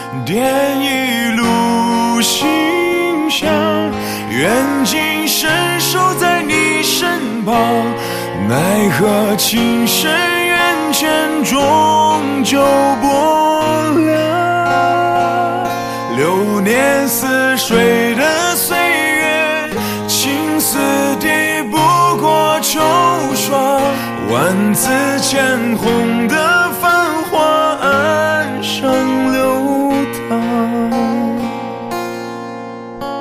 点一路馨香，愿今生守在你身旁，奈何情深缘浅终究薄凉。流年似水的岁月，青丝抵不过秋霜，万紫千红的繁华岸上。